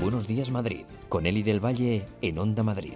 Buenos Días Madrid, con Eli del Valle en Onda Madrid.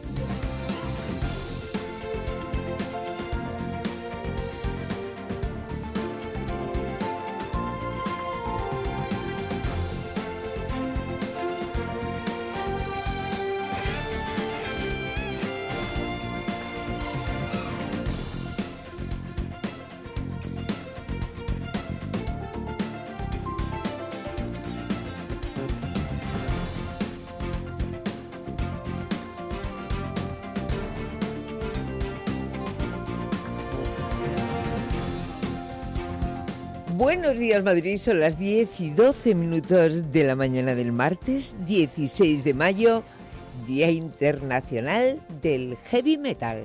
Buenos días Madrid, son las 10:12 de la mañana del martes 16 de mayo, Día Internacional del Heavy Metal.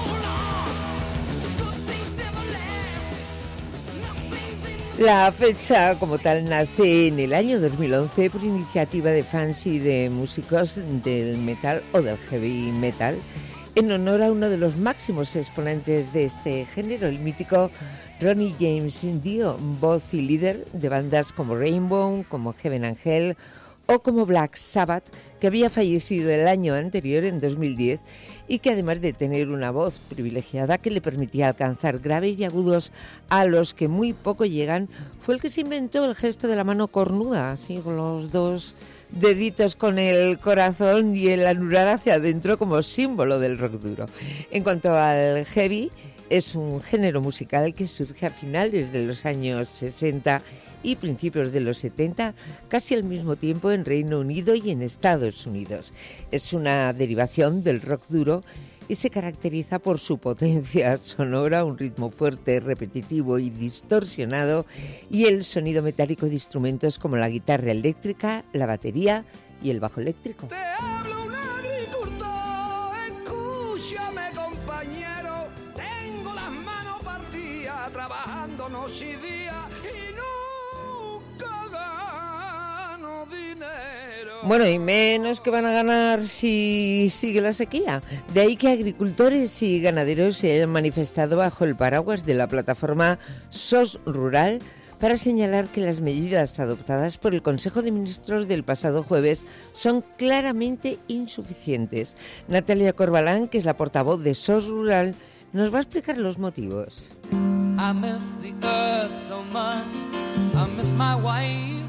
La fecha como tal nace en el año 2011 por iniciativa de fans y de músicos del metal o del heavy metal, en honor a uno de los máximos exponentes de este género, el mítico Ronnie James Dio, voz y líder de bandas como Rainbow, como Heaven and Hell o como Black Sabbath, que había fallecido el año anterior, en 2010, y que además de tener una voz privilegiada que le permitía alcanzar graves y agudos a los que muy poco llegan, fue el que se inventó el gesto de la mano cornuda, así con los dos deditos con el corazón y el anular hacia adentro como símbolo del rock duro. En cuanto al heavy, es un género musical que surge a finales de los años 60 y principios de los 70, casi al mismo tiempo en Reino Unido y en Estados Unidos. Es una derivación del rock duro y se caracteriza por su potencia sonora, un ritmo fuerte, repetitivo y distorsionado, y el sonido metálico de instrumentos como la guitarra eléctrica, la batería y el bajo eléctrico. Te hablo un agricultor, escúchame compañero, tengo las manos partidas, trabajando noche y día y nunca gano dinero. Bueno, y menos que van a ganar si sigue la sequía. De ahí que agricultores y ganaderos se hayan manifestado bajo el paraguas de la plataforma SOS Rural para señalar que las medidas adoptadas por el Consejo de Ministros del pasado jueves son claramente insuficientes. Natalia Corbalán, que es la portavoz de SOS Rural, nos va a explicar los motivos. I miss the earth so much, I miss my wife.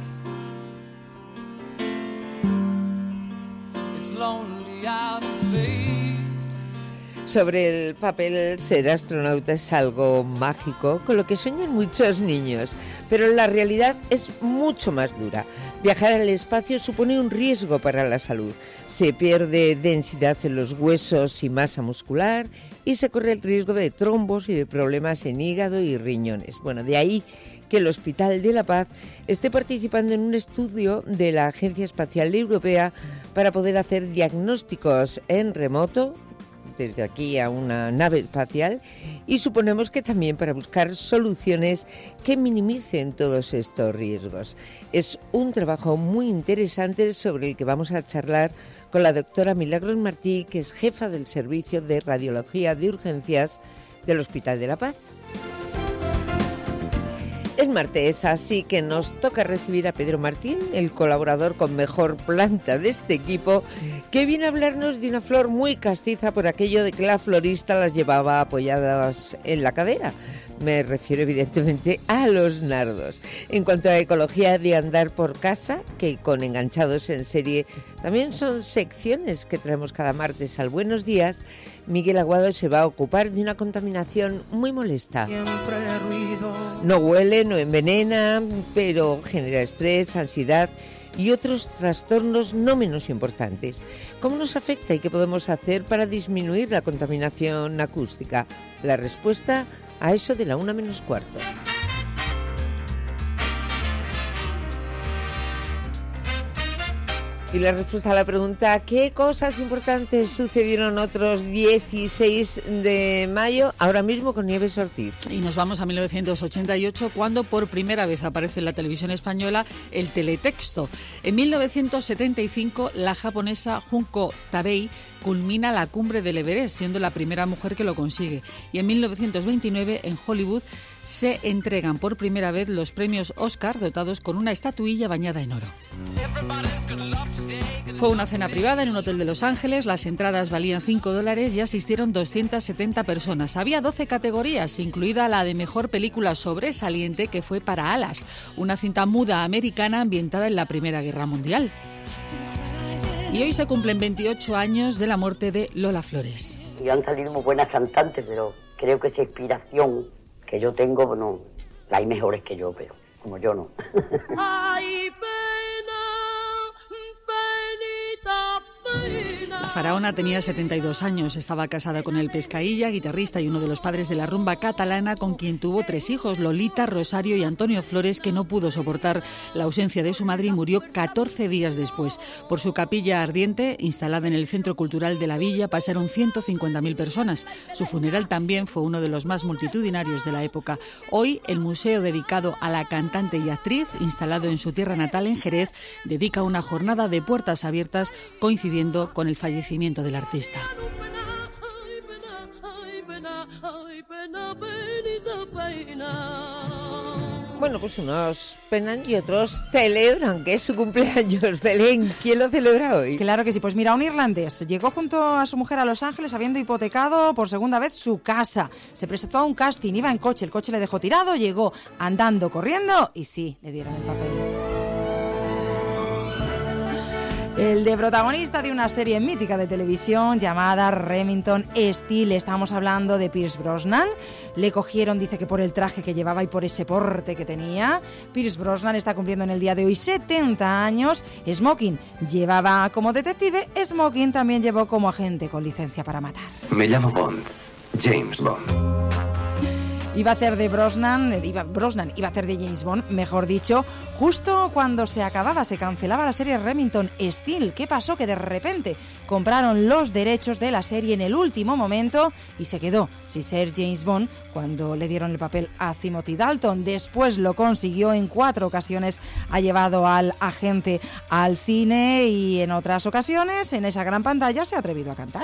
It's lonely out in space. Sobre el papel, ser astronauta es algo mágico, con lo que sueñan muchos niños, pero la realidad es mucho más dura. Viajar al espacio supone un riesgo para la salud. Se pierde densidad en los huesos y masa muscular, y se corre el riesgo de trombos y de problemas en hígado y riñones. Bueno, de ahí que el Hospital de la Paz esté participando en un estudio de la Agencia Espacial Europea para poder hacer diagnósticos en remoto, desde aquí a una nave espacial, y suponemos que también para buscar soluciones que minimicen todos estos riesgos. Es un trabajo muy interesante sobre el que vamos a charlar con la doctora Milagros Martí, que es jefa del Servicio de Radiología de Urgencias del Hospital de la Paz. Es martes, así que nos toca recibir a Pedro Martín, el colaborador con mejor planta de este equipo, que viene a hablarnos de una flor muy castiza por aquello de que la florista las llevaba apoyadas en la cadera. Me refiero evidentemente a los nardos. En cuanto a ecología de andar por casa, que con Enganchados en Serie también son secciones que traemos cada martes al Buenos Días, Miguel Aguado se va a ocupar de una contaminación muy molesta. No huele, no envenena, pero genera estrés, ansiedad y otros trastornos no menos importantes. ¿Cómo nos afecta y qué podemos hacer para disminuir la contaminación acústica? La respuesta a eso de la 1 menos cuarto. Y la respuesta a la pregunta, ¿qué cosas importantes sucedieron otros 16 de mayo, ahora mismo con Nieves Ortiz? Y nos vamos a 1988, cuando por primera vez aparece en la televisión española el teletexto. En 1975, la japonesa Junko Tabei culmina la cumbre del Everest, siendo la primera mujer que lo consigue. Y en 1929, en Hollywood, se entregan por primera vez los premios Oscar, dotados con una estatuilla bañada en oro. Fue una cena privada en un hotel de Los Ángeles, las entradas valían $5 y asistieron 270 personas. Había 12 categorías, incluida la de mejor película sobresaliente, que fue para Alas, una cinta muda americana ambientada en la Primera Guerra Mundial. Y hoy se cumplen 28 años de la muerte de Lola Flores. Y han salido muy buenas cantantes, pero creo que esa inspiración que yo tengo, bueno, hay mejores que yo, pero como yo no. Ay, pena, penita, pena. La faraona tenía 72 años, estaba casada con el Pescailla, guitarrista y uno de los padres de la rumba catalana, con quien tuvo 3 hijos, Lolita, Rosario y Antonio Flores, que no pudo soportar la ausencia de su madre y murió 14 días después. Por su capilla ardiente, instalada en el Centro Cultural de la Villa, pasaron 150.000 personas. Su funeral también fue uno de los más multitudinarios de la época. Hoy, el museo dedicado a la cantante y actriz, instalado en su tierra natal en Jerez, dedica una jornada de puertas abiertas coincidiendo con el fallecimiento del artista. Bueno, pues unos penan y otros celebran que es su cumpleaños. Belén, ¿quién lo celebra hoy? Claro que sí, pues mira, un irlandés llegó junto a su mujer a Los Ángeles habiendo hipotecado por segunda vez su casa. Se presentó a un casting, iba en coche, el coche le dejó tirado, llegó andando, corriendo y sí, le dieron el papel. El de protagonista de una serie mítica de televisión llamada Remington Steele. Estamos hablando de Pierce Brosnan. Le cogieron, dice que por el traje que llevaba y por ese porte que tenía. Pierce Brosnan está cumpliendo en el día de hoy 70 años. Smoking llevaba como detective, Smoking también llevó como agente con licencia para matar. Me llamo Bond, James Bond. Iba a hacer de Brosnan iba a hacer de James Bond, mejor dicho, justo cuando se cancelaba la serie Remington Steele. ¿Qué pasó? Que de repente compraron los derechos de la serie en el último momento y se quedó sin ser James Bond cuando le dieron el papel a Timothy Dalton. Después lo consiguió en 4 ocasiones, ha llevado al agente al cine y en otras ocasiones en esa gran pantalla se ha atrevido a cantar.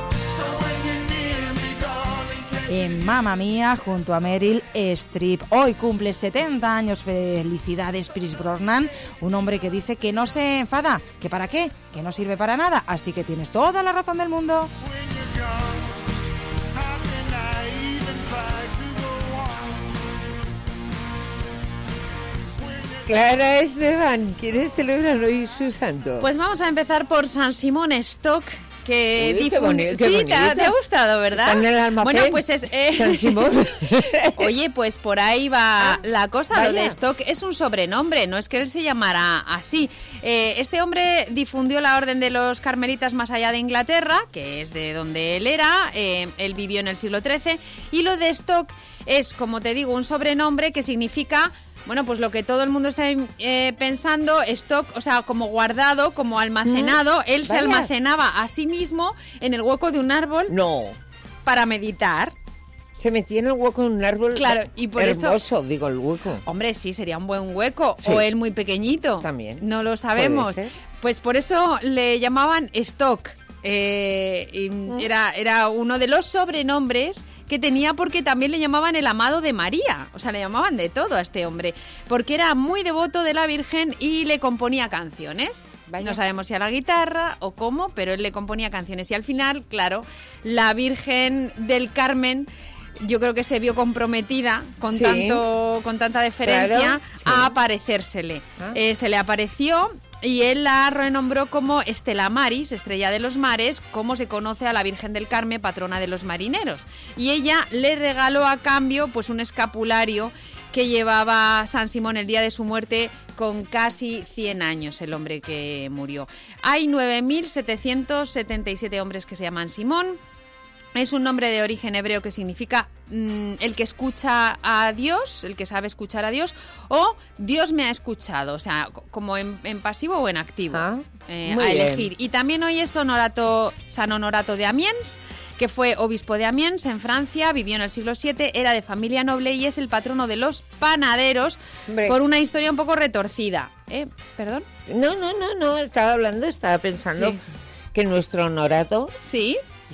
En Mamma Mía, junto a Meryl Streep. Hoy cumple 70 años. Felicidades, Pierce Brosnan, un hombre que dice que no se enfada, que para qué, que no sirve para nada, así que tienes toda la razón del mundo. Clara Esteban, ¿quieres celebrar hoy su santo? Pues vamos a empezar por San Simón Stock, que Uy, qué bonito. Sí, te ha gustado, ¿verdad? Está en el almacén. Bueno, pues es San Simón. Oye, pues por ahí va la cosa. vaya. Lo de Stock es un sobrenombre, no es que él se llamara así. Este hombre difundió la orden de los carmelitas más allá de Inglaterra, que es de donde él era. Él vivió en el siglo XIII, y lo de Stock es, como te digo, un sobrenombre que significa, bueno, pues lo que todo el mundo está pensando, stock, o sea, como guardado, como almacenado. Él se almacenaba a sí mismo en el hueco de un árbol. No. Para meditar. Se metía en el hueco de un árbol. Claro, y por hermoso, digo, el hueco. Hombre, sí, sería un buen hueco. Sí. O él muy pequeñito. También. No lo sabemos. Pues por eso le llamaban Stock. Era uno de los sobrenombres que tenía, porque también le llamaban el amado de María. O sea, le llamaban de todo a este hombre, porque era muy devoto de la Virgen y le componía canciones. Vaya. No sabemos si a la guitarra o cómo, pero él le componía canciones. Y al final, claro, la Virgen del Carmen, yo creo que se vio comprometida con tanta deferencia, a aparecérsele. Se le apareció y él la renombró como Estela Maris, estrella de los mares, como se conoce a la Virgen del Carmen, patrona de los marineros. Y ella le regaló a cambio pues un escapulario que llevaba San Simón el día de su muerte, con casi 100 años, el hombre que murió. Hay 9.777 hombres que se llaman Simón. Es un nombre de origen hebreo que significa el que escucha a Dios, el que sabe escuchar a Dios, o Dios me ha escuchado, o sea, como en pasivo o en activo, a elegir. Bien. Y también hoy es San Honorato de Amiens, que fue obispo de Amiens en Francia, vivió en el siglo VII, era de familia noble y es el patrono de los panaderos. Hombre, por una historia un poco retorcida. ¿Perdón? No, estaba pensando que nuestro Honorato... Sí.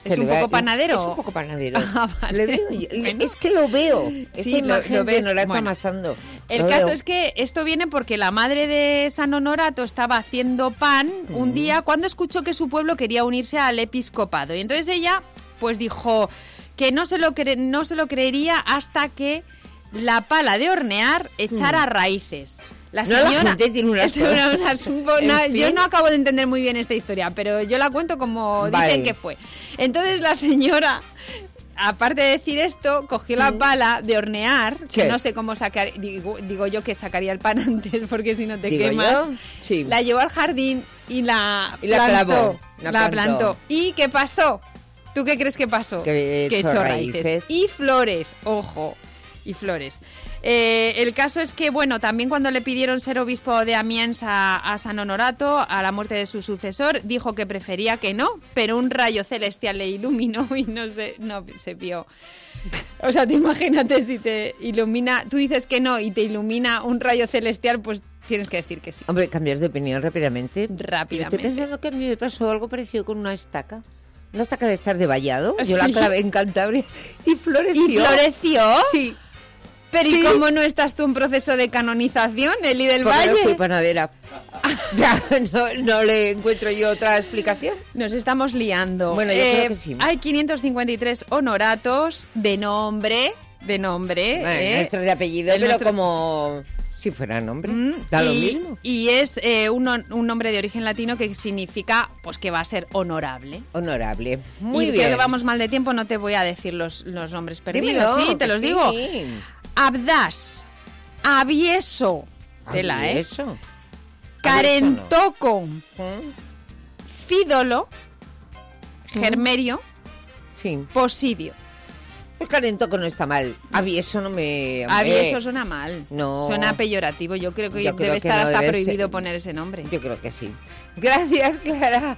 ¿Es un poco panadero? Es un poco panadero. Ah, vale. Le veo yo. Bueno. Es que lo veo. Esa Sí, imagen lo ves. no la está Bueno. amasando. El Lo caso veo. es que esto viene porque la madre de San Honorato estaba haciendo pan un día cuando escuchó que su pueblo quería unirse al episcopado. Y entonces ella pues dijo que no se lo creería hasta que la pala de hornear echara raíces. La No, la señora gente tiene unas cosas. En yo fin. no acabo de entender muy bien esta historia, pero yo la cuento como Vale. dicen que fue. Entonces la señora, aparte de decir esto, cogió la pala de hornear, que ¿Qué? no sé cómo sacar, digo yo que sacaría el pan antes, porque si no te Digo quemas. yo, sí. La llevó al jardín y la clavó, la plantó. ¿Y qué pasó? ¿Tú qué crees que pasó? Que echó raíces. Y flores, ojo, y flores. El caso es que, bueno, también cuando le pidieron ser obispo de Amiens a San Honorato, a la muerte de su sucesor, dijo que prefería que no, pero un rayo celestial le iluminó y no se vio. O sea, tú imagínate si te ilumina, tú dices que no y te ilumina un rayo celestial, pues tienes que decir que sí. Hombre, cambias de opinión rápidamente. Rápidamente. Estoy pensando que a mí me pasó algo parecido con una estaca. Una estaca de estar de vallado. Yo la Sí. clavé en Cantabria y floreció. ¿Y floreció? Sí. Pero Sí. ¿y cómo no estás tú en proceso de canonización, Eli del Porque Valle? no soy panadera. Ya, no le encuentro yo otra explicación. Nos estamos liando. Bueno, yo creo que sí. Hay 553 honoratos de nombre. Bueno, nuestro de apellido, El pero nuestro- como si fuera nombre. Da lo mismo. Y es un nombre de origen latino que significa pues que va a ser honorable. Honorable. Muy y bien. creo que vamos mal de tiempo, no te voy a decir los nombres perdidos. Dímelo, Sí, te que los sí. digo. Abdas, Avieso, tela, Eso. Carentoco, Fídolo, Germerio, Sí. Posidio. El carentoco no está mal. Avieso no me... hombre, Avieso suena mal. No. Suena peyorativo. Yo creo que Yo creo debe que estar no hasta debe prohibido ser. poner ese nombre. Yo creo que sí. Gracias, Clara.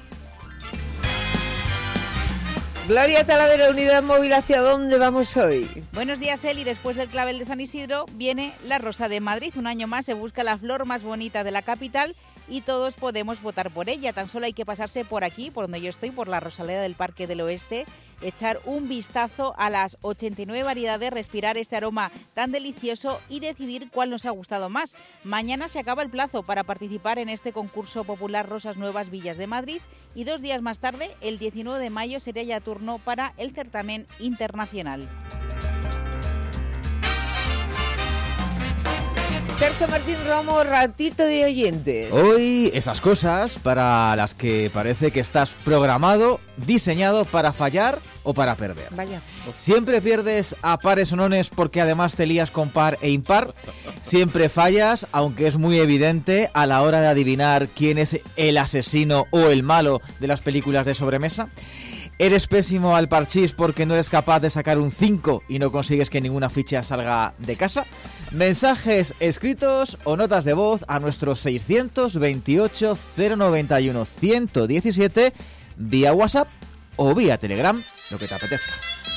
Gloria Talavera, Unidad Móvil, ¿hacia dónde vamos hoy? Buenos días, Eli. Después del clavel de San Isidro viene la Rosa de Madrid. Un año más se busca la flor más bonita de la capital y todos podemos votar por ella. Tan solo hay que pasarse por aquí, por donde yo estoy, por la Rosaleda del Parque del Oeste, echar un vistazo a las 89 variedades, respirar este aroma tan delicioso y decidir cuál nos ha gustado más. Mañana se acaba el plazo para participar en este concurso popular Rosas Nuevas Villas de Madrid y 2 días más tarde, el 19 de mayo, sería ya turno para el certamen internacional. Sergio Martín Romo, ratito de oyentes. Hoy esas cosas para las que parece que estás programado, diseñado para fallar o para perder. Vaya. Siempre pierdes a pares o nones porque además te lías con par e impar. Siempre fallas, aunque es muy evidente a la hora de adivinar quién es el asesino o el malo de las películas de sobremesa. Eres pésimo al parchís porque no eres capaz de sacar un 5 y no consigues que ninguna ficha salga de casa. Mensajes escritos o notas de voz a nuestro 628 091 117 vía WhatsApp o vía Telegram, lo que te apetezca.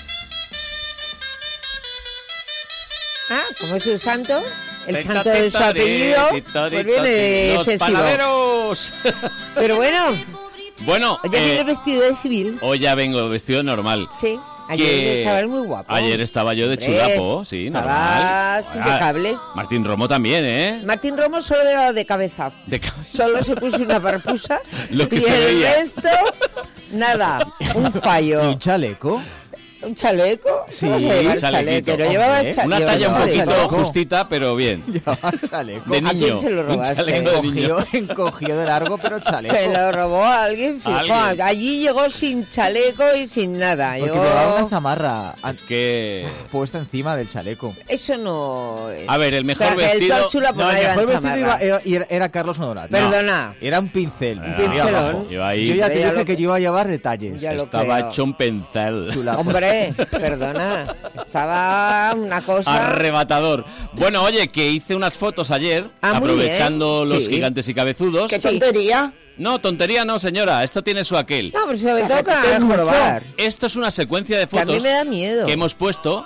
Ah, ¿cómo es su santo? El santo de su apellido. Pues viene de ¡Los festivo. panaderos! Pero bueno, Bueno, ya viene vestido de civil. hoy ya vengo vestido normal. Sí, ayer estabas muy guapo. Ayer estaba yo de Hombre, chulapo, sí, normal. estabas impecable. Martín Romo también, ¿eh? Martín Romo solo de cabeza. Solo se puso una parpusa Lo que y se el veía. resto, nada, un fallo. ¿Un chaleco? ¿Un chaleco? Sí, ¿Cómo se llama el chalequito, chaleco? No llevaba hombre. Una llevaba talla un chaleco. poquito justita, pero bien. Chaleco. De ¿A quién niño. se lo Un robaste? chaleco de niño. Encogió de largo, pero chaleco. Se lo robó a alguien fijo. Alguien. Allí llegó sin chaleco y sin nada. Porque Yo... llevaba una zamarra Es que... puesta encima del chaleco. Eso no... A ver, el mejor Traje el vestido... tórchula por No, el ahí mejor en vestido chamarra. era Carlos Honorato. Perdona. Era un pincel. Ah, pincelón. Arriba abajo. Yo ahí Yo ya te Ya dije lo- que yo iba a llevar detalles. Ya lo estaba creo. hecho un pincel. Chulapo. Hombre, perdona. Estaba una cosa... Arrebatador. Bueno, oye, que hice unas fotos ayer, Ah, muy aprovechando bien. los Sí. gigantes y cabezudos. ¡Qué tontería! No, tontería no, señora. Esto tiene su aquel. No, pero se me toca jorobar. Esto es una secuencia de Que a mí fotos me da miedo. que hemos puesto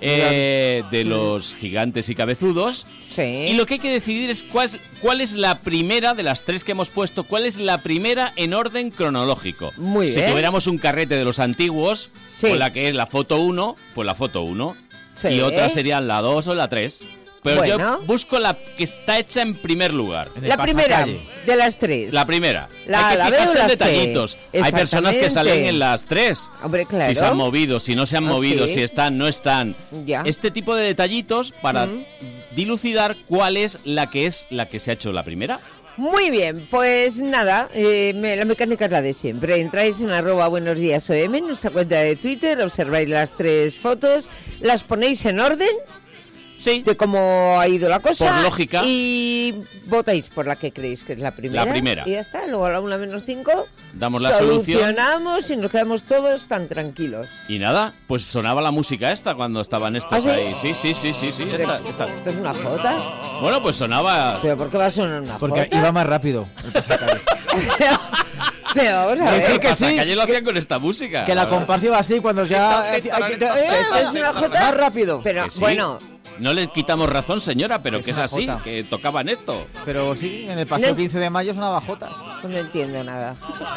de los gigantes y cabezudos. Sí. Y lo que hay que decidir es cuál es la primera de las 3 que hemos puesto, cuál es la primera en orden cronológico. Muy bien. Si tuviéramos un carrete de los antiguos, Sí. con la que es la foto 1, pues la foto 1. Sí. Y otras serían la 2 o la 3. Pero Bueno. yo busco la que está hecha en primer lugar. La primera de las 3. La primera. La Hay que B o fijarse la en C. detallitos. Hay personas que salen Exactamente. en las 3. Hombre, claro. Si se han movido, si no se han movido, sí. si están, no están. Ya. Este tipo de detallitos para dilucidar cuál es la que se ha hecho la primera. Muy bien, pues nada, la mecánica es la de siempre. Entráis en @buenosdiasom, nuestra cuenta de Twitter, observáis las 3 fotos, las ponéis en orden. Sí. De cómo ha ido la cosa. Por lógica. Y votáis por la que creéis que es la primera. La primera. Y ya está, luego a la 1-5 Damos la solución. solucionamos y nos quedamos todos tan tranquilos. Y nada, pues sonaba la música esta cuando estaban estos ¿Ah, sí? ahí. Sí. Esta. ¿Esto es una jota? Bueno, pues sonaba. ¿Pero por qué va a sonar una Porque jota? iba más rápido. el pasacalle. Pero vamos a ver. que sí. Calle lo hacían con esta música. Que la comparsa iba así cuando ya... ¿Es una jota? Más rápido. Pero Que sí. bueno, No le quitamos razón, señora, pero Es que es una así, jota. que tocaban esto. Pero sí, en el paseo No. 15 de mayo sonaba jotas. no entiendo nada.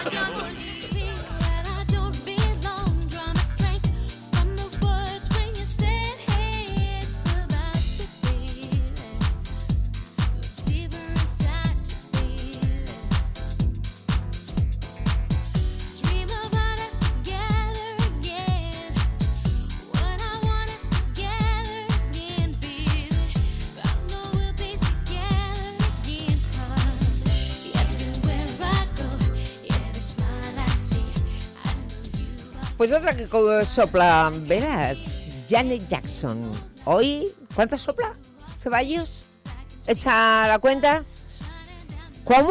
Pues otra que sopla, verás, Janet Jackson. Hoy, ¿cuántas sopla? ¿Ceballos? ¿Echa la cuenta? ¿Cómo?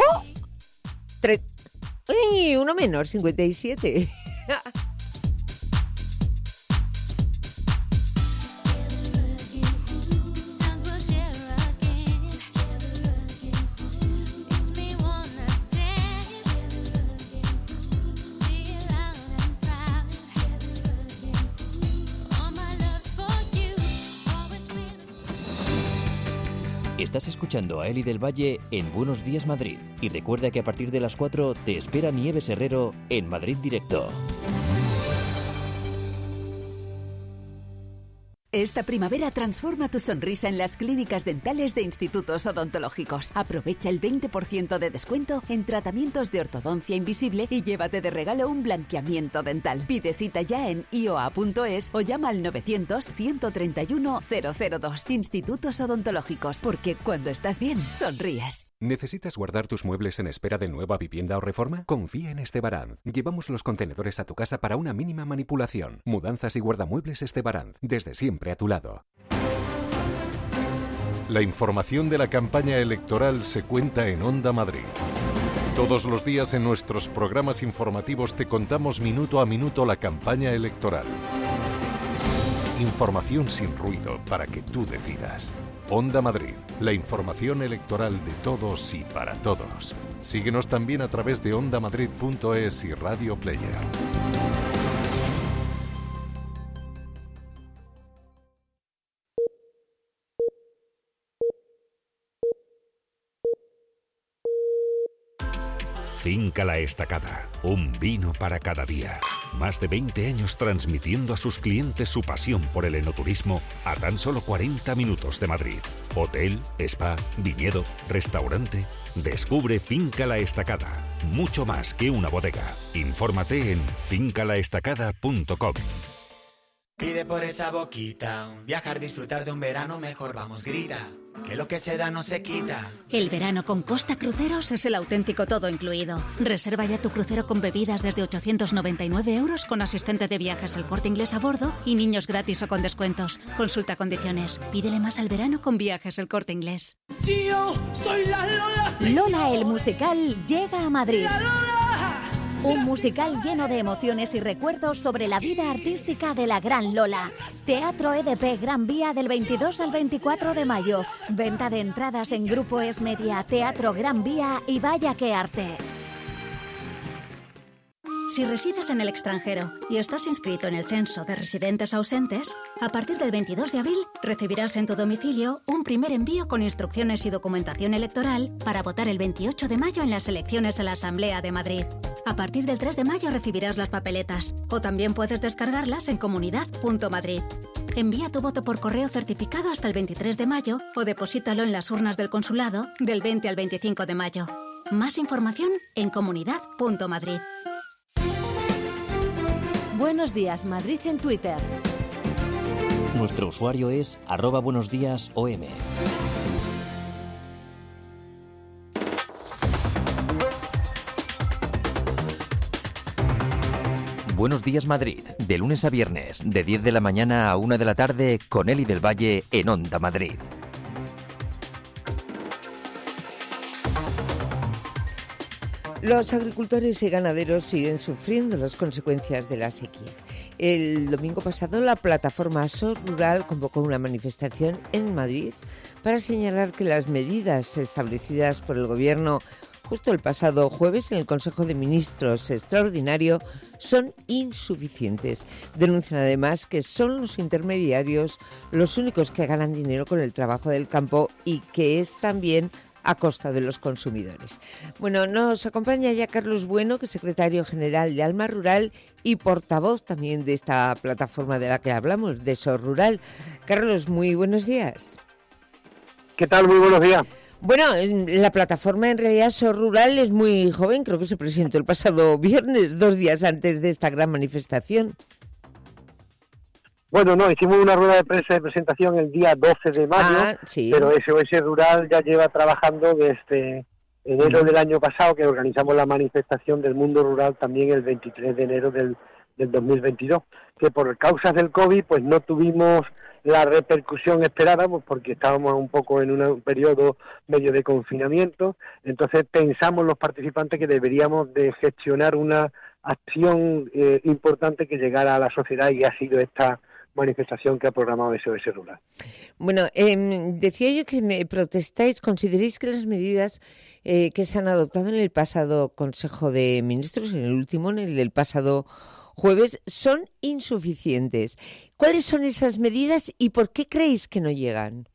¡Uy! Uno menos, 57. Estás escuchando a Eli del Valle en Buenos Días Madrid. Y recuerda que a partir de las 4 te espera Nieves Herrero en Madrid Directo. Esta primavera transforma tu sonrisa en las clínicas dentales de Institutos Odontológicos. Aprovecha el 20% de descuento en tratamientos de ortodoncia invisible y llévate de regalo un blanqueamiento dental. Pide cita ya en ioa.es o llama al 900-131-002. Institutos Odontológicos, porque cuando estás bien, sonríes. ¿Necesitas guardar tus muebles en espera de nueva vivienda o reforma? Confía en Estebaranz. Llevamos los contenedores a tu casa para una mínima manipulación. Mudanzas y guardamuebles Estebaranz. Desde siempre a tu lado. La información de la campaña electoral se cuenta en Onda Madrid. Todos los días en nuestros programas informativos te contamos minuto a minuto la campaña electoral. Información sin ruido para que tú decidas. Onda Madrid, la información electoral de todos y para todos. Síguenos también a través de ondamadrid.es y Radio Player. Finca La Estacada, un vino para cada día. Más de 20 años transmitiendo a sus clientes su pasión por el enoturismo a tan solo 40 minutos de Madrid. Hotel, spa, viñedo, restaurante. Descubre Finca La Estacada, mucho más que una bodega. Infórmate en fincalaestacada.com. Pide por esa boquita, viajar, disfrutar de un verano mejor, vamos, grita, que lo que se da no se quita. El verano con Costa Cruceros es el auténtico todo incluido. Reserva ya tu crucero con bebidas desde 899 € con asistente de viajes El Corte Inglés a bordo y niños gratis o con descuentos. Consulta condiciones. Pídele más al verano con Viajes El Corte Inglés. Tío, soy la Lola. Lola el musical llega a Madrid. Un musical lleno de emociones y recuerdos sobre la vida artística de la gran Lola. Teatro EDP Gran Vía del 22 al 24 de mayo. Venta de entradas en Grupo Es Media, Teatro Gran Vía y Vaya que Arte. Si resides en el extranjero y estás inscrito en el Censo de Residentes Ausentes, a partir del 22 de abril recibirás en tu domicilio un primer envío con instrucciones y documentación electoral para votar el 28 de mayo en las elecciones a la Asamblea de Madrid. A partir del 3 de mayo recibirás las papeletas o también puedes descargarlas en comunidad.madrid. Envía tu voto por correo certificado hasta el 23 de mayo o deposítalo en las urnas del consulado del 20 al 25 de mayo. Más información en comunidad.madrid. Buenos días, Madrid en Twitter. Nuestro usuario es @buenosdiasom. Buenos días Madrid, de lunes a viernes, de 10 de la mañana a 1 de la tarde, con Eli del Valle en Onda Madrid. Los agricultores y ganaderos siguen sufriendo las consecuencias de la sequía. El domingo pasado, la plataforma SOS Rural convocó una manifestación en Madrid para señalar que las medidas establecidas por el Gobierno justo el pasado jueves en el Consejo de Ministros extraordinario son insuficientes. Denuncian además que son los intermediarios los únicos que ganan dinero con el trabajo del campo y que es también a costa de los consumidores. Bueno, nos acompaña ya Carlos Bueno, que es secretario general de Alma Rural y portavoz también de esta plataforma de la que hablamos, de SOS Rural. Carlos, muy buenos días. ¿Qué tal? Muy buenos días. Bueno, la plataforma en realidad SOS Rural es muy joven, creo que se presentó el pasado viernes, 2 días antes de esta gran manifestación. Bueno, no, hicimos una rueda de prensa de presentación el día 12 de mayo, sí. Pero SOS Rural ya lleva trabajando desde enero del año pasado, que organizamos la manifestación del mundo rural también el 23 de enero del 2022, que por causas del COVID pues no tuvimos la repercusión esperada, pues porque estábamos un poco en un periodo medio de confinamiento. Entonces pensamos los participantes que deberíamos de gestionar una acción importante que llegara a la sociedad, y ha sido esta manifestación que ha programado SOS Rural. Bueno, decía yo que me protestáis, consideréis que las medidas que se han adoptado en el pasado Consejo de Ministros, en el último, en el del pasado jueves, son insuficientes. ¿Cuáles son esas medidas y por qué creéis que no llegan?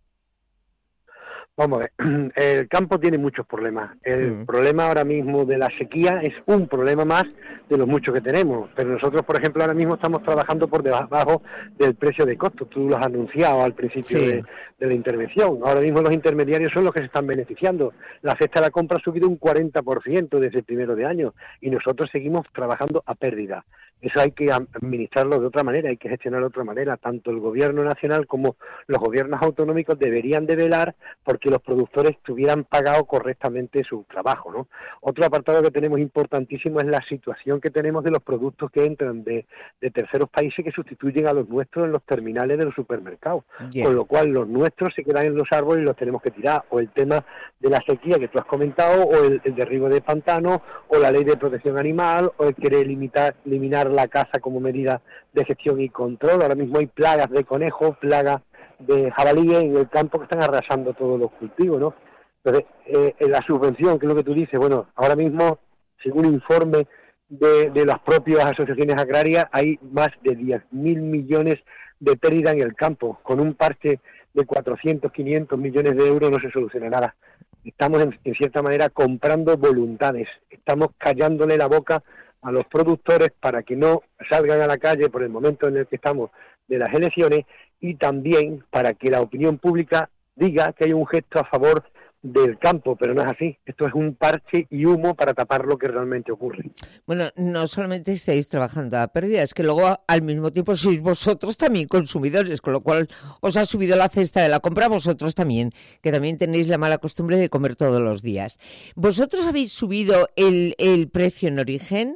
Vamos a ver, el campo tiene muchos problemas. El problema ahora mismo de la sequía es un problema más de los muchos que tenemos. Pero nosotros, por ejemplo, ahora mismo estamos trabajando por debajo del precio de costo. Tú lo has anunciado al principio de la intervención. Ahora mismo los intermediarios son los que se están beneficiando. La cesta de la compra ha subido un 40% desde el primero de año y nosotros seguimos trabajando a pérdida. Eso hay que administrarlo de otra manera, hay que gestionarlo de otra manera. Tanto el gobierno nacional como los gobiernos autonómicos deberían de velar porque los productores tuvieran pagado correctamente su trabajo, ¿no? Otro apartado que tenemos importantísimo es la situación que tenemos de los productos que entran de terceros países que sustituyen a los nuestros en los terminales de los supermercados. Con lo cual los nuestros se quedan en los árboles y los tenemos que tirar. O el tema de la sequía que tú has comentado, o el derribo de pantanos, o la ley de protección animal, o el querer eliminar la caza como medida de gestión y control. Ahora mismo hay plagas de conejos, plagas de jabalíes en el campo que están arrasando todos los cultivos, ¿no? Entonces, la subvención, que es lo que tú dices, bueno, ahora mismo, según un informe de las propias asociaciones agrarias, hay más de 10.000 millones de pérdida en el campo. Con un parche de 400, 500 millones de euros no se soluciona nada. Estamos, en cierta manera, comprando voluntades. Estamos callándole la boca a los productores para que no salgan a la calle por el momento en el que estamos de las elecciones, y también para que la opinión pública diga que hay un gesto a favor del campo, pero no es así. Esto es un parche y humo para tapar lo que realmente ocurre. Bueno, no solamente estáis trabajando a pérdida, es que luego al mismo tiempo sois vosotros también consumidores, con lo cual os ha subido la cesta de la compra vosotros también, que también tenéis la mala costumbre de comer todos los días. ¿Vosotros habéis subido el precio en origen?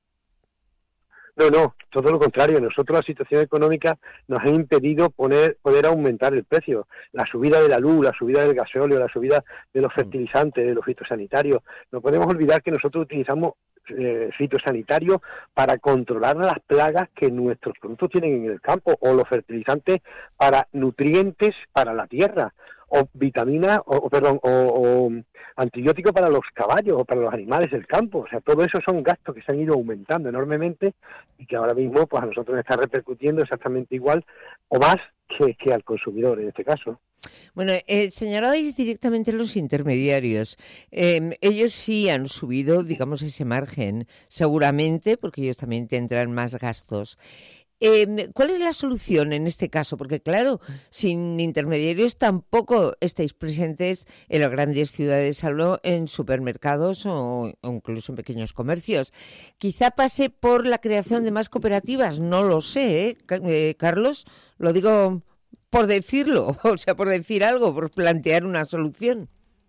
No, todo lo contrario. Nosotros la situación económica nos ha impedido poder aumentar el precio. La subida de la luz, la subida del gasóleo, la subida de los fertilizantes, de los fitosanitarios. No podemos olvidar que nosotros utilizamos fitosanitarios para controlar las plagas que nuestros productos tienen en el campo, o los fertilizantes para nutrientes para la tierra, o vitaminas, o antibióticos para los caballos o para los animales del campo. O sea, todo eso son gastos que se han ido aumentando enormemente y que ahora mismo pues a nosotros nos está repercutiendo exactamente igual o más que al consumidor en este caso. Bueno, señalabais directamente los intermediarios. Ellos sí han subido, digamos, ese margen, seguramente, porque ellos también tendrán más gastos. ¿Cuál es la solución en este caso? Porque claro, sin intermediarios tampoco estáis presentes en las grandes ciudades, hablo en supermercados o incluso en pequeños comercios. Quizá pase por la creación de más cooperativas, no lo sé, Carlos, lo digo por decirlo, o sea, por decir algo, por plantear una solución.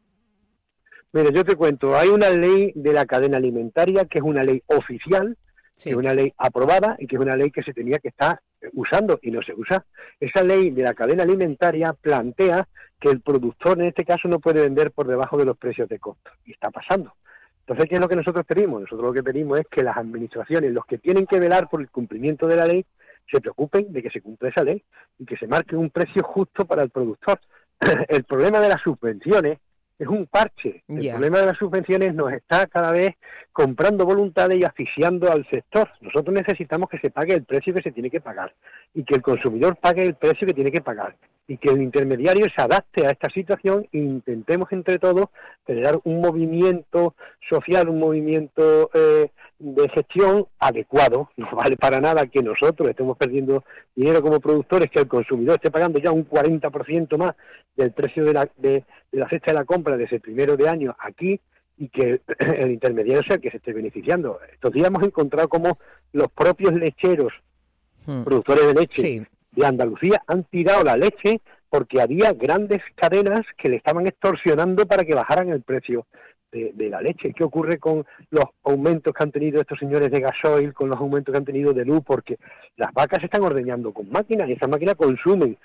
Mira, yo te cuento, hay una ley de la cadena alimentaria que es una ley oficial, que es una ley aprobada y que es una ley que se tenía que estar usando y no se usa. Esa ley de la cadena alimentaria plantea que el productor en este caso no puede vender por debajo de los precios de costo, y está pasando. Entonces, ¿qué es lo que nosotros pedimos? Nosotros lo que pedimos es que las administraciones, los que tienen que velar por el cumplimiento de la ley, se preocupen de que se cumpla esa ley y que se marque un precio justo para el productor. El problema de las subvenciones es un parche. El problema de las subvenciones nos está cada vez comprando voluntades y asfixiando al sector. Nosotros necesitamos que se pague el precio que se tiene que pagar y que el consumidor pague el precio que tiene que pagar y que el intermediario se adapte a esta situación e intentemos entre todos generar un movimiento social, un movimiento de gestión adecuado. No vale para nada que nosotros estemos perdiendo dinero como productores, que el consumidor esté pagando ya un 40% más del precio de la cesta de la compra desde el primero de año aquí, y que el intermediario sea el que se esté beneficiando. Estos días hemos encontrado como los propios lecheros, productores de leche de Andalucía, han tirado la leche porque había grandes cadenas que le estaban extorsionando para que bajaran el precio de la leche. ¿Qué ocurre con los aumentos que han tenido estos señores de gasoil, con los aumentos que han tenido de luz? Porque las vacas se están ordeñando con máquinas y esas máquinas consumen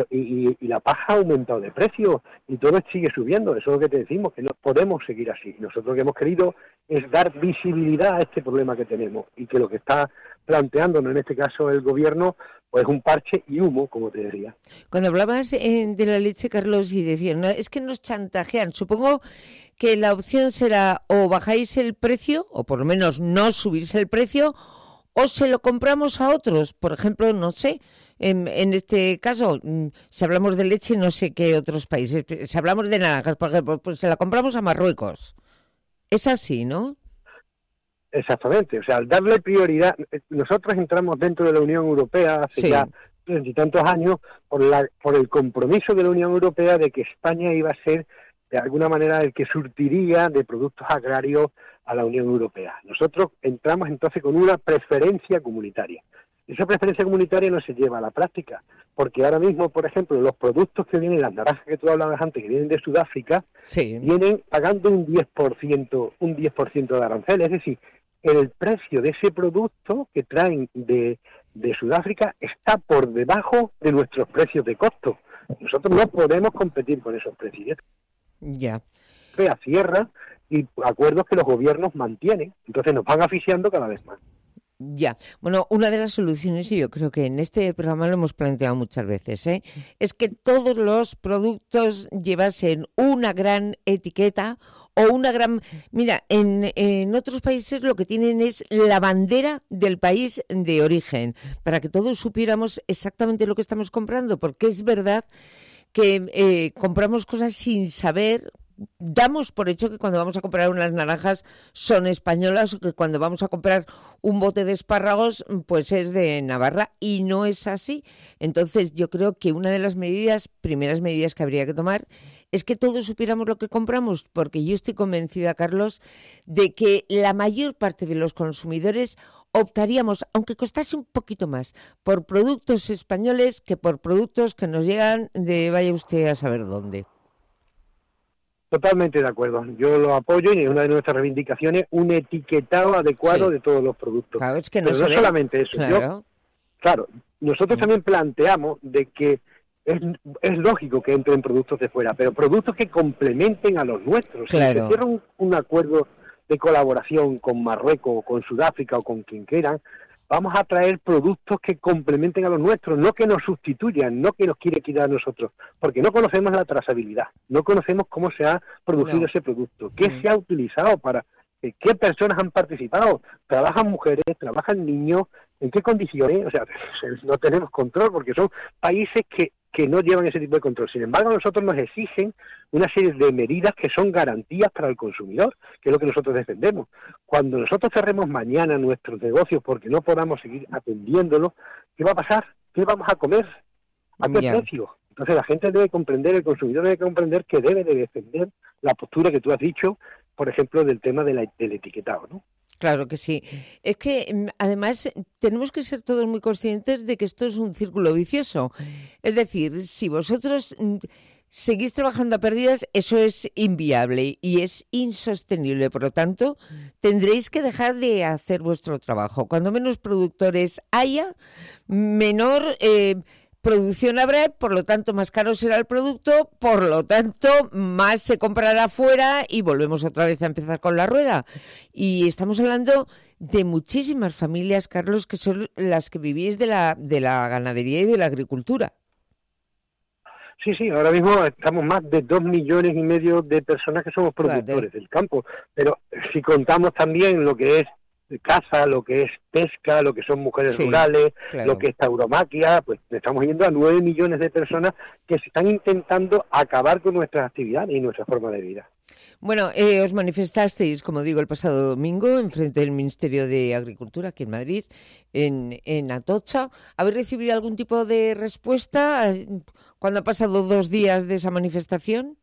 y la paja ha aumentado de precio y todo sigue subiendo. Eso es lo que te decimos, que no podemos seguir así. Nosotros lo que hemos querido es dar visibilidad a este problema que tenemos y que lo que está planteándonos en este caso el gobierno pues un parche y humo, como te decía. Cuando hablabas de la leche, Carlos, y decían, no, es que nos chantajean. Supongo que la opción será o bajáis el precio, o por lo menos no subís el precio, o se lo compramos a otros. Por ejemplo, no sé, en este caso, si hablamos de leche, no sé qué otros países. Si hablamos de naranjas, por ejemplo, pues se la compramos a Marruecos. Es así, ¿no? Exactamente, o sea, al darle prioridad, nosotros entramos dentro de la Unión Europea hace ya 30 y tantos años por el compromiso de la Unión Europea de que España iba a ser de alguna manera el que surtiría de productos agrarios a la Unión Europea. Nosotros entramos entonces con una preferencia comunitaria. Esa preferencia comunitaria no se lleva a la práctica, porque ahora mismo, por ejemplo, los productos que vienen, las naranjas que tú hablabas antes, que vienen de Sudáfrica, vienen pagando un 10% de arancel, es decir, el precio de ese producto que traen de Sudáfrica está por debajo de nuestros precios de costo. Nosotros no podemos competir con esos precios. Ya. Cierra y acuerdos que los gobiernos mantienen. Entonces nos van asfixiando cada vez más. Ya. Bueno, una de las soluciones, y yo creo que en este programa lo hemos planteado muchas veces, es que todos los productos llevasen una gran etiqueta o una gran... Mira, en otros países lo que tienen es la bandera del país de origen, para que todos supiéramos exactamente lo que estamos comprando, porque es verdad que compramos cosas sin saber. Damos por hecho que cuando vamos a comprar unas naranjas son españolas o que cuando vamos a comprar un bote de espárragos pues es de Navarra, y no es así. Entonces yo creo que una de las primeras medidas que habría que tomar es que todos supiéramos lo que compramos, porque yo estoy convencida, Carlos, de que la mayor parte de los consumidores optaríamos, aunque costase un poquito más, por productos españoles que por productos que nos llegan de vaya usted a saber dónde. Totalmente de acuerdo. Yo lo apoyo y es una de nuestras reivindicaciones un etiquetado adecuado de todos los productos. Claro, es que no, pero no solamente eso. Claro. Nosotros también planteamos de que es lógico que entren productos de fuera, pero productos que complementen a los nuestros. Claro. Si se cierra un acuerdo de colaboración con Marruecos, o con Sudáfrica o con quien quieran, vamos a traer productos que complementen a los nuestros, no que nos sustituyan, no que nos quiere quitar a nosotros, porque no conocemos la trazabilidad, no conocemos cómo se ha producido ese producto, qué se ha utilizado para... ¿Qué personas han participado? ¿Trabajan mujeres? ¿Trabajan niños? ¿En qué condiciones? O sea, no tenemos control porque son países que no llevan ese tipo de control. Sin embargo, a nosotros nos exigen una serie de medidas que son garantías para el consumidor, que es lo que nosotros defendemos. Cuando nosotros cerremos mañana nuestros negocios porque no podamos seguir atendiéndolos, ¿qué va a pasar? ¿Qué vamos a comer? ¿A qué precio? Entonces la gente debe comprender, el consumidor debe comprender que debe de defender la postura que tú has dicho, por ejemplo, del tema del etiquetado, ¿no? Claro que sí. Es que, además, tenemos que ser todos muy conscientes de que esto es un círculo vicioso. Es decir, si vosotros seguís trabajando a pérdidas, eso es inviable y es insostenible. Por lo tanto, tendréis que dejar de hacer vuestro trabajo. Cuando menos productores haya, menor... producción habrá, por lo tanto más caro será el producto, por lo tanto más se comprará fuera y volvemos otra vez a empezar con la rueda. Y estamos hablando de muchísimas familias, Carlos, que son las que vivís de la ganadería y de la agricultura. Sí, ahora mismo estamos más de 2,5 millones de personas que somos productores del campo, pero si contamos también lo que es caza, lo que es pesca, lo que son mujeres rurales, lo que es tauromaquia, pues estamos yendo a 9 millones de personas que se están intentando acabar con nuestras actividades y nuestra forma de vida. Bueno, os manifestasteis, como digo, el pasado domingo en frente del Ministerio de Agricultura aquí en Madrid, en Atocha. ¿Habéis recibido algún tipo de respuesta cuando ha pasado 2 días de esa manifestación?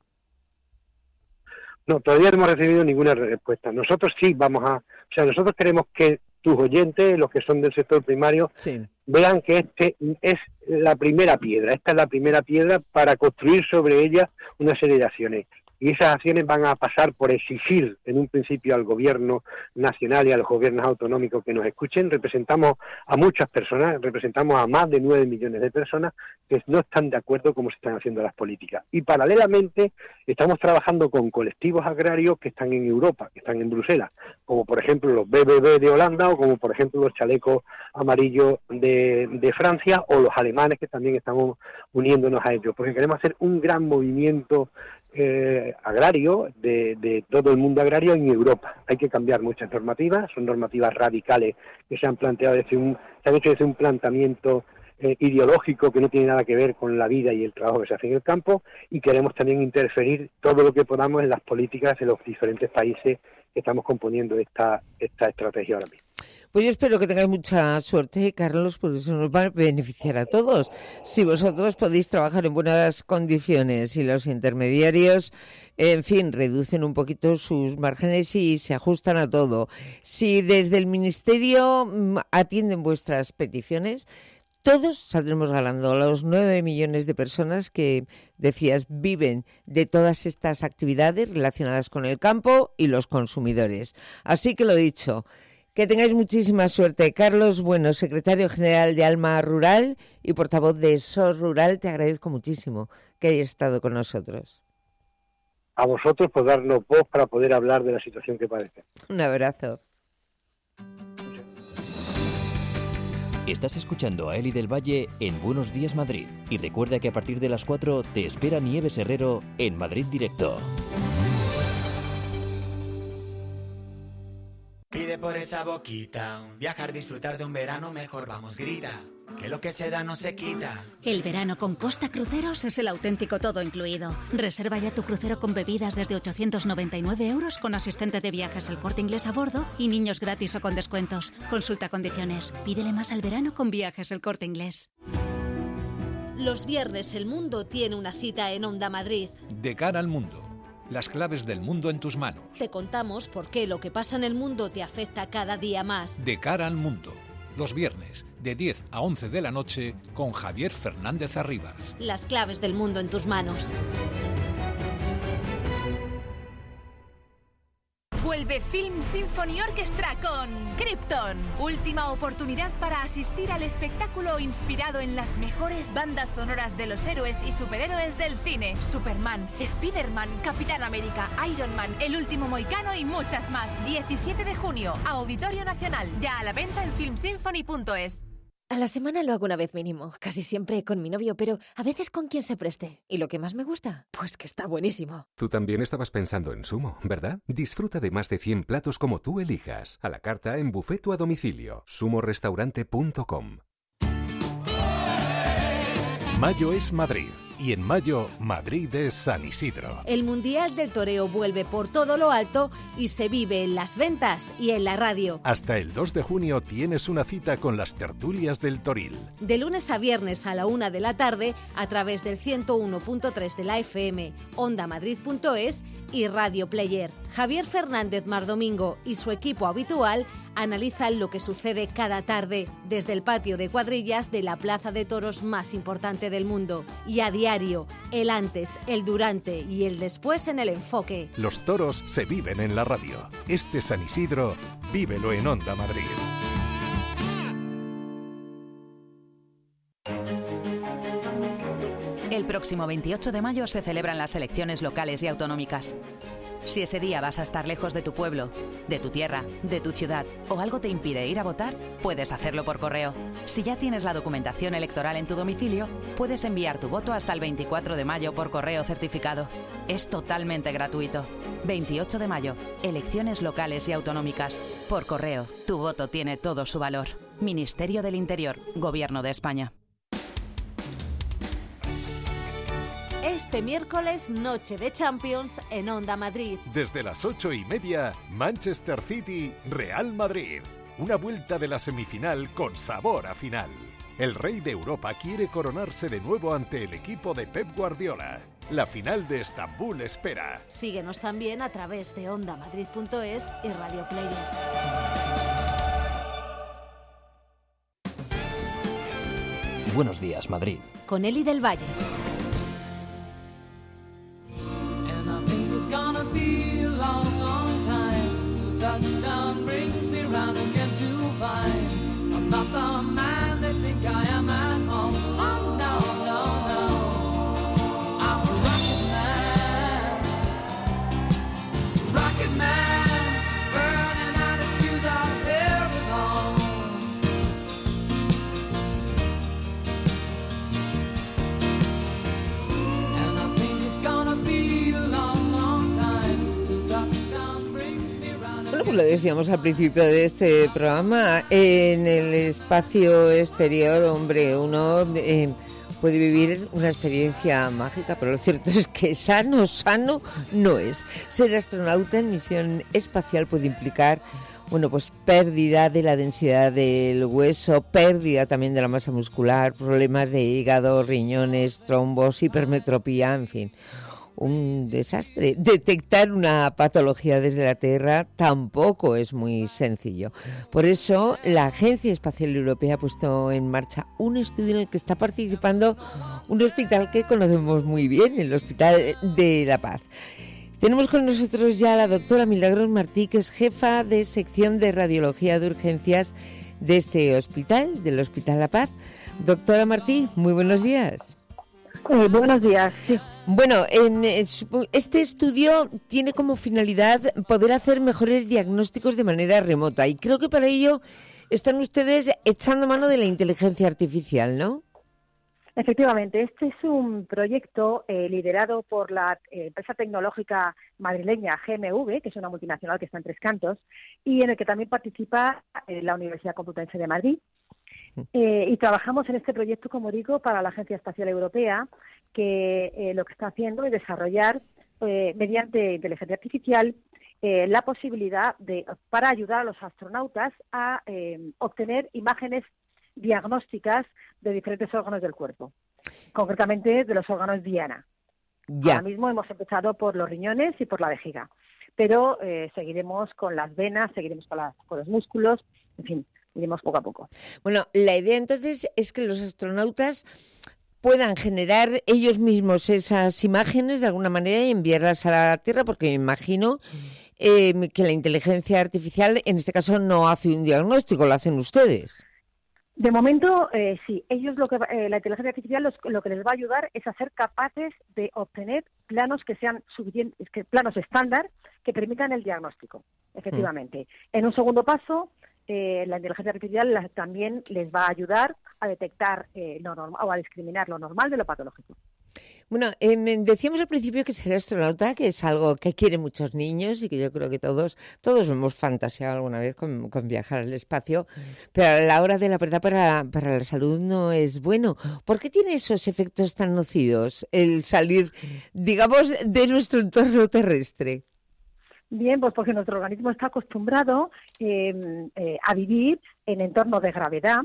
No, todavía no hemos recibido ninguna respuesta. Nosotros sí nosotros queremos que tus oyentes, los que son del sector primario, vean que este es la primera piedra. Esta es la primera piedra para construir sobre ella una serie de acciones. Y esas acciones van a pasar por exigir en un principio al gobierno nacional y a los gobiernos autonómicos que nos escuchen. Representamos a muchas personas, representamos a más de 9 millones de personas que no están de acuerdo con cómo se están haciendo las políticas. Y paralelamente estamos trabajando con colectivos agrarios que están en Europa, que están en Bruselas, como por ejemplo los BBB de Holanda o como por ejemplo los chalecos amarillos de Francia o los alemanes, que también estamos uniéndonos a ellos, porque queremos hacer un gran movimiento agrario de todo el mundo agrario en Europa. Hay que cambiar muchas normativas, son normativas radicales que se han planteado se han hecho desde un planteamiento ideológico que no tiene nada que ver con la vida y el trabajo que se hace en el campo, y queremos también interferir todo lo que podamos en las políticas de los diferentes países que estamos componiendo esta estrategia ahora mismo. Pues yo espero que tengáis mucha suerte, Carlos, porque eso nos va a beneficiar a todos. Si vosotros podéis trabajar en buenas condiciones y los intermediarios, en fin, reducen un poquito sus márgenes y se ajustan a todo. Si desde el Ministerio atienden vuestras peticiones, todos saldremos ganando. Los 9 millones de personas que, decías, viven de todas estas actividades relacionadas con el campo y los consumidores. Así que lo dicho, que tengáis muchísima suerte. Carlos Bueno, secretario general de Alma Rural y portavoz de SOS Rural, te agradezco muchísimo que hayas estado con nosotros. A vosotros por darnos voz para poder hablar de la situación que padece. Un abrazo. Estás escuchando a Eli del Valle en Buenos Días Madrid. Y recuerda que a partir de las 4 te espera Nieves Herrero en Madrid Directo. Pide por esa boquita, viajar, disfrutar de un verano mejor, vamos, grita, que lo que se da no se quita. El verano con Costa Cruceros es el auténtico todo incluido. Reserva ya tu crucero con bebidas desde 899 euros con asistente de viajes El Corte Inglés a bordo y niños gratis o con descuentos. Consulta condiciones. Pídele más al verano con Viajes El Corte Inglés. Los viernes el mundo tiene una cita en Onda Madrid. De cara al mundo. Las claves del mundo en tus manos. Te contamos por qué lo que pasa en el mundo te afecta cada día más. De cara al mundo. Los viernes, de 10 a 11 de la noche, con Javier Fernández Arribas. Las claves del mundo en tus manos. Vuelve de Film Symphony Orchestra con Krypton. Última oportunidad para asistir al espectáculo inspirado en las mejores bandas sonoras de los héroes y superhéroes del cine. Superman, Spider-Man, Capitán América, Iron Man, El Último Mohicano y muchas más. 17 de junio, Auditorio Nacional. Ya a la venta en filmsymphony.es. A la semana lo hago una vez mínimo, casi siempre con mi novio, pero a veces con quien se preste. ¿Y lo que más me gusta? Pues que está buenísimo. Tú también estabas pensando en Sumo, ¿verdad? Disfruta de más de 100 platos como tú elijas. A la carta, en buffet o a domicilio. sumorestaurante.com. Mayo es Madrid. Y en mayo, Madrid es San Isidro. El Mundial del Toreo vuelve por todo lo alto y se vive en las ventas y en la radio. Hasta el 2 de junio tienes una cita con las tertulias del Toril. De lunes a viernes a la 1 de la tarde a través del 101.3 de la FM, ondamadrid.es y Radio Player. Javier Fernández Mardomingo y su equipo habitual analizan lo que sucede cada tarde desde el patio de cuadrillas de la plaza de toros más importante del mundo. Y a diario, el antes, el durante y el después en el enfoque. Los toros se viven en la radio. Este San Isidro, vívelo en Onda Madrid. El próximo 28 de mayo se celebran las elecciones locales y autonómicas. Si ese día vas a estar lejos de tu pueblo, de tu tierra, de tu ciudad o algo te impide ir a votar, puedes hacerlo por correo. Si ya tienes la documentación electoral en tu domicilio, puedes enviar tu voto hasta el 24 de mayo por correo certificado. Es totalmente gratuito. 28 de mayo, elecciones locales y autonómicas. Por correo, tu voto tiene todo su valor. Ministerio del Interior, Gobierno de España. Este miércoles, noche de Champions en Onda Madrid. Desde las 8:30, Manchester City, Real Madrid. Una vuelta de la semifinal con sabor a final. El rey de Europa quiere coronarse de nuevo ante el equipo de Pep Guardiola. La final de Estambul espera. Síguenos también a través de ondamadrid.es y Radio Player. Buenos días, Madrid. Con Eli del Valle. Touchdown brings me round again to find I'm not the man they think I am at home. Oh no, no, no, I'm a rocket man, burning out his fuse out every home. And I think it's gonna be a long, long time to touchdown brings me round. Bueno, pues lo decíamos al principio de este programa, en el espacio exterior, hombre, uno puede vivir una experiencia mágica, pero lo cierto es que sano no es. Ser astronauta en misión espacial puede implicar, bueno, pues pérdida de la densidad del hueso, pérdida también de la masa muscular, problemas de hígado, riñones, trombos, hipermetropía, en fin. Un desastre. Detectar una patología desde la Tierra tampoco es muy sencillo. Por eso, la Agencia Espacial Europea ha puesto en marcha un estudio en el que está participando un hospital que conocemos muy bien, el Hospital de la Paz. Tenemos con nosotros ya a la doctora Milagros Martí, que es jefa de sección de radiología de urgencias de este hospital, del Hospital La Paz. Doctora Martí, muy buenos días. Buenos días, sí. Bueno, este estudio tiene como finalidad poder hacer mejores diagnósticos de manera remota y creo que para ello están ustedes echando mano de la inteligencia artificial, ¿no? Efectivamente, este es un proyecto liderado por la empresa tecnológica madrileña GMV, que es una multinacional que está en Tres Cantos, y en el que también participa la Universidad Complutense de Madrid. Y trabajamos en este proyecto, como digo, para la Agencia Espacial Europea, que lo que está haciendo es desarrollar, mediante inteligencia artificial, la posibilidad para ayudar a los astronautas a obtener imágenes diagnósticas de diferentes órganos del cuerpo, concretamente de los órganos diana. Ya. Ahora mismo hemos empezado por los riñones y por la vejiga, pero seguiremos con las venas, seguiremos con los músculos, en fin, iremos poco a poco. Bueno, la idea entonces es que los astronautas puedan generar ellos mismos esas imágenes de alguna manera y enviarlas a la Tierra, porque me imagino que la inteligencia artificial, en este caso, no hace un diagnóstico, lo hacen ustedes. De momento, sí. Ellos la inteligencia artificial lo que les va a ayudar es a ser capaces de obtener planos que sean suficientes, planos estándar que permitan el diagnóstico, efectivamente. En un segundo paso, la inteligencia artificial también les va a ayudar a detectar lo normal o a discriminar lo normal de lo patológico. Bueno, decíamos al principio que ser astronauta, que es algo que quieren muchos niños y que yo creo que todos hemos fantaseado alguna vez con viajar al espacio, pero a la hora de la verdad para la salud no es bueno. ¿Por qué tiene esos efectos tan nocivos el salir, digamos, de nuestro entorno terrestre? Bien, pues porque nuestro organismo está acostumbrado a vivir en entornos de gravedad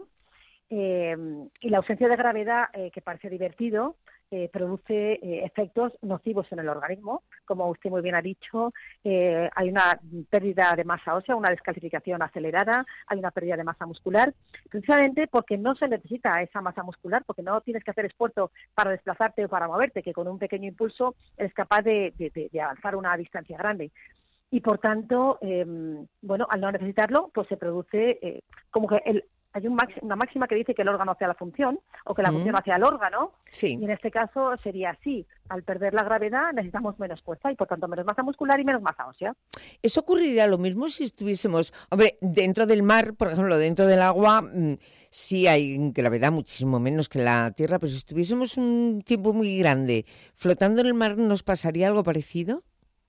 y la ausencia de gravedad, que parece divertido, produce efectos nocivos en el organismo. Como usted muy bien ha dicho, hay una pérdida de masa ósea, una descalcificación acelerada, hay una pérdida de masa muscular, precisamente porque no se necesita esa masa muscular, porque no tienes que hacer esfuerzo para desplazarte o para moverte, que con un pequeño impulso eres capaz de avanzar una distancia grande. Y por tanto, al no necesitarlo, pues se produce como que hay una máxima que dice que el órgano hace la función o que la función hace al órgano. Sí. Y en este caso sería así. Al perder la gravedad necesitamos menos fuerza y por tanto menos masa muscular y menos masa ósea. ¿Eso ocurriría lo mismo si estuviésemos, dentro del mar, por ejemplo, dentro del agua, sí hay gravedad muchísimo menos que en la Tierra, pero si estuviésemos un tiempo muy grande flotando en el mar, ¿nos pasaría algo parecido?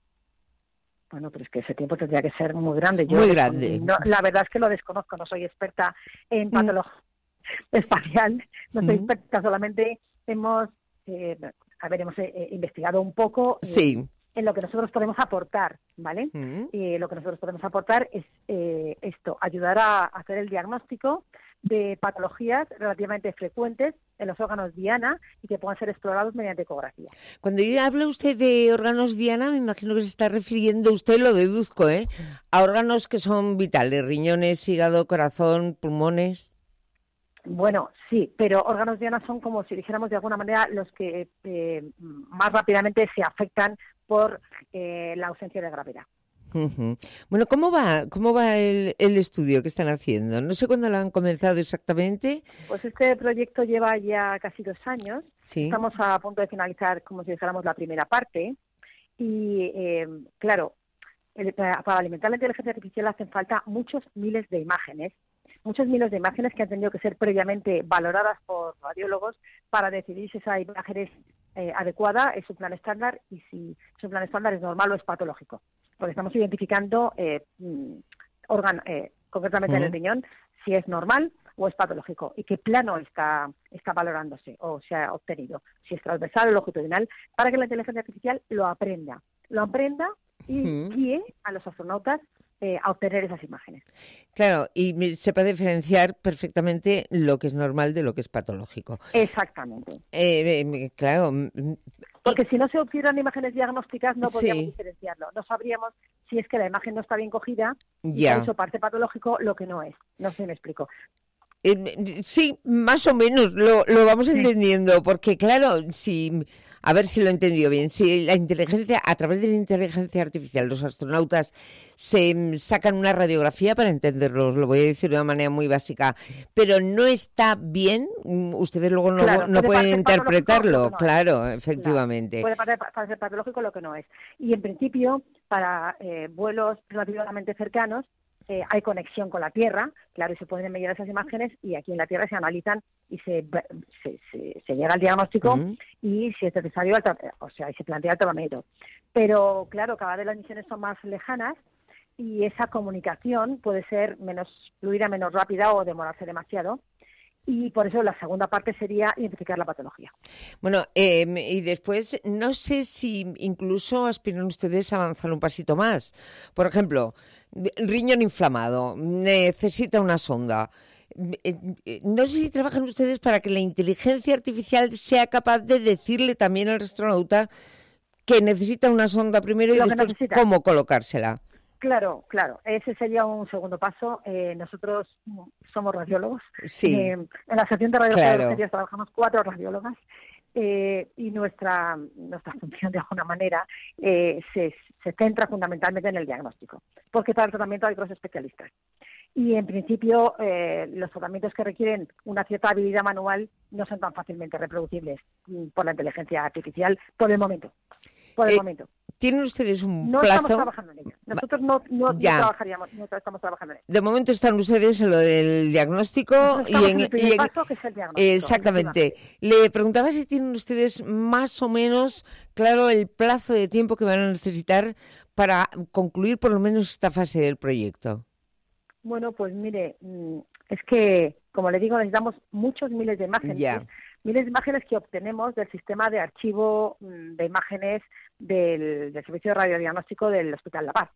Bueno, pero es que ese tiempo tendría que ser muy grande. Muy grande. La verdad es que lo desconozco, no soy experta en patología espacial, no soy experta, solamente hemos investigado un poco en lo que nosotros podemos aportar, ¿vale? Y lo que nosotros podemos aportar es ayudar a hacer el diagnóstico de patologías relativamente frecuentes en los órganos diana y que puedan ser explorados mediante ecografía. Cuando habla usted de órganos diana, me imagino que se está refiriendo, usted lo deduzco, a órganos que son vitales, riñones, hígado, corazón, pulmones. Bueno, sí, pero órganos diana son como si dijéramos de alguna manera los que más rápidamente se afectan por la ausencia de gravedad. Uh-huh. Bueno, ¿cómo va el estudio que están haciendo? No sé cuándo lo han comenzado exactamente. Pues este proyecto lleva ya casi 2 años. Sí. Estamos a punto de finalizar, como si dijéramos, la primera parte. Y, claro, para alimentar la inteligencia artificial hacen falta muchos miles de imágenes que han tenido que ser previamente valoradas por radiólogos para decidir si esa imagen es adecuada, es un plan estándar y si su plan estándar es normal o es patológico. Porque estamos identificando concretamente en el riñón si es normal o es patológico y qué plano está valorándose o se ha obtenido, si es transversal o longitudinal, para que la inteligencia artificial lo aprenda y guíe a los astronautas a obtener esas imágenes. Claro, y se puede diferenciar perfectamente lo que es normal de lo que es patológico. Exactamente. Claro. Porque si no se obtuvieran imágenes diagnósticas no podríamos diferenciarlo. No sabríamos si es que la imagen no está bien cogida y por eso parece patológico lo que no es. No sé si me explico. Sí, más o menos lo vamos entendiendo, porque claro, a ver si lo he entendido bien, si la inteligencia, a través de la inteligencia artificial, los astronautas se sacan una radiografía para entenderlo, lo voy a decir de una manera muy básica, pero no está bien, ustedes luego no pueden interpretarlo, claro, efectivamente. Puede parecer patológico lo que no es. Y en principio, para vuelos relativamente cercanos, hay conexión con la Tierra, claro, y se pueden medir esas imágenes y aquí en la Tierra se analizan y se llega al diagnóstico y si es necesario, y se plantea el tratamiento. Pero claro, cada vez las misiones son más lejanas y esa comunicación puede ser menos fluida, menos rápida o demorarse demasiado. Y por eso la segunda parte sería identificar la patología. Bueno, y después no sé si incluso aspiran ustedes a avanzar un pasito más. Por ejemplo, riñón inflamado, necesita una sonda. No sé si trabajan ustedes para que la inteligencia artificial sea capaz de decirle también al astronauta que necesita una sonda primero y después cómo colocársela. Claro, ese sería un segundo paso. Nosotros somos radiólogos. Sí. En la sección de radiología trabajamos 4 radiólogas y nuestra función, de alguna manera, se centra fundamentalmente en el diagnóstico, porque para el tratamiento hay otros especialistas. Y, en principio, los tratamientos que requieren una cierta habilidad manual no son tan fácilmente reproducibles por la inteligencia artificial por el momento. ¿Tienen ustedes un no plazo? Estamos trabajando en ello. Nosotros no trabajaríamos, no estamos trabajando en ello. De momento están ustedes en lo del diagnóstico en el primer paso, que es el diagnóstico. Exactamente. Le preguntaba si tienen ustedes más o menos claro el plazo de tiempo que van a necesitar para concluir por lo menos esta fase del proyecto. Bueno, pues mire, es que, como le digo, necesitamos muchos miles de imágenes. Ya. Miles de imágenes que obtenemos del sistema de archivo de imágenes del Servicio de Radiodiagnóstico del Hospital La Paz.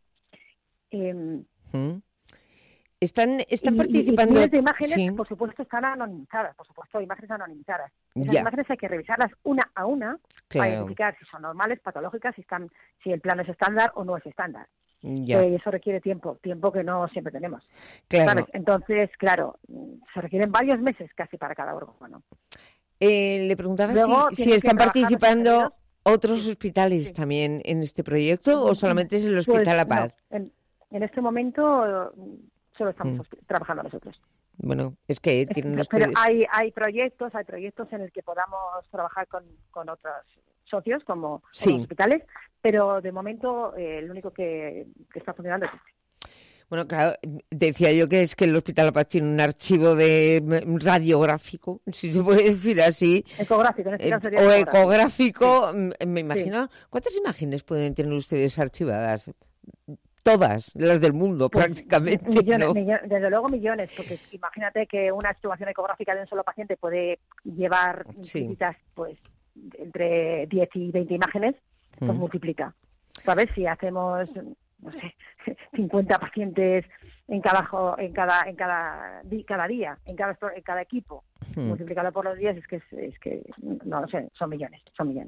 ¿Están participando? Y miles de imágenes, sí. por supuesto, están anonimizadas. Por supuesto, imágenes anonimizadas. Esas Ya. imágenes hay que revisarlas una a una para Claro. identificar si son normales, patológicas, si el plano es estándar o no es estándar. Ya. Y eso requiere tiempo que no siempre tenemos. Claro. ¿Sabes? Entonces, claro, se requieren varios meses casi para cada órgano. Le preguntaba Luego, si tienen que están trabajar los participando ingenieros. otros hospitales también en este proyecto o solamente es el Hospital La Paz. No, en este momento solo estamos trabajando nosotros. Bueno, es que tienen Pero ustedes... hay proyectos en el que podamos trabajar con otros socios como Sí. los hospitales, pero de momento el único que está funcionando es este. Bueno, claro, decía yo que es que el Hospital La Paz tiene un archivo de radiográfico, si se puede decir así. Ecográfico, en este caso sería o ecográfico. ecográfico, me imagino. ¿Cuántas imágenes pueden tener ustedes archivadas? Todas, las del mundo, Pues, prácticamente. Millones, ¿no? desde luego millones, porque imagínate que una estimación ecográfica de un solo paciente puede llevar Sí. visitas, pues, entre 10 y 20 imágenes, pues multiplica. ¿Sabes? Si hacemos, no sé, 50 pacientes en cada día, en cada equipo, multiplicado por los días, es que no lo sé, son millones.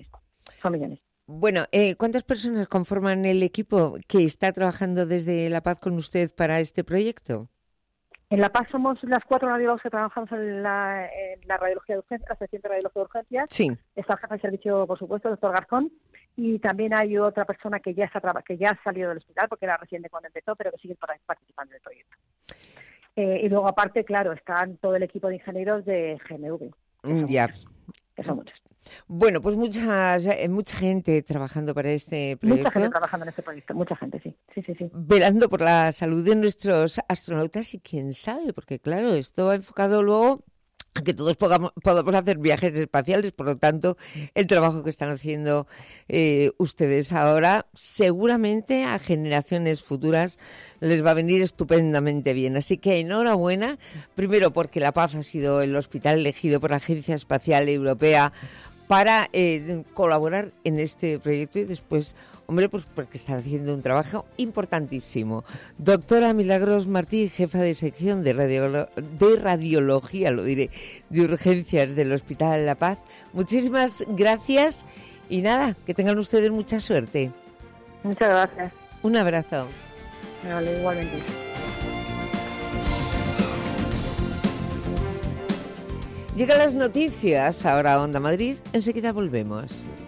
Bueno, ¿cuántas personas conforman el equipo que está trabajando desde La Paz con usted para este proyecto? En La Paz somos las 4 radiólogos que trabajamos en la radiología de urgencia, la sección de radiología de urgencias. Sí. Está el jefe de servicio, por supuesto, el doctor Garzón, y también hay otra persona que ya ha salido del hospital porque era reciente cuando empezó, pero que sigue participando del proyecto. Y luego, aparte, claro, están todo el equipo de ingenieros de GMV. Que son muchos. Bueno, pues mucha gente trabajando para este proyecto. Mucha gente trabajando en este proyecto, mucha gente, sí. Velando por la salud de nuestros astronautas y quién sabe, porque claro, esto va enfocado luego a que todos podamos hacer viajes espaciales, por lo tanto, el trabajo que están haciendo ustedes ahora, seguramente a generaciones futuras les va a venir estupendamente bien. Así que enhorabuena, primero porque La Paz ha sido el hospital elegido por la Agencia Espacial Europea para colaborar en este proyecto y después, hombre, pues porque están haciendo un trabajo importantísimo. Doctora Milagros Martí, jefa de sección de radiología, de urgencias del Hospital La Paz. Muchísimas gracias y nada, que tengan ustedes mucha suerte. Muchas gracias. Un abrazo. Vale, igualmente. Llegan las noticias, ahora Onda Madrid, enseguida volvemos.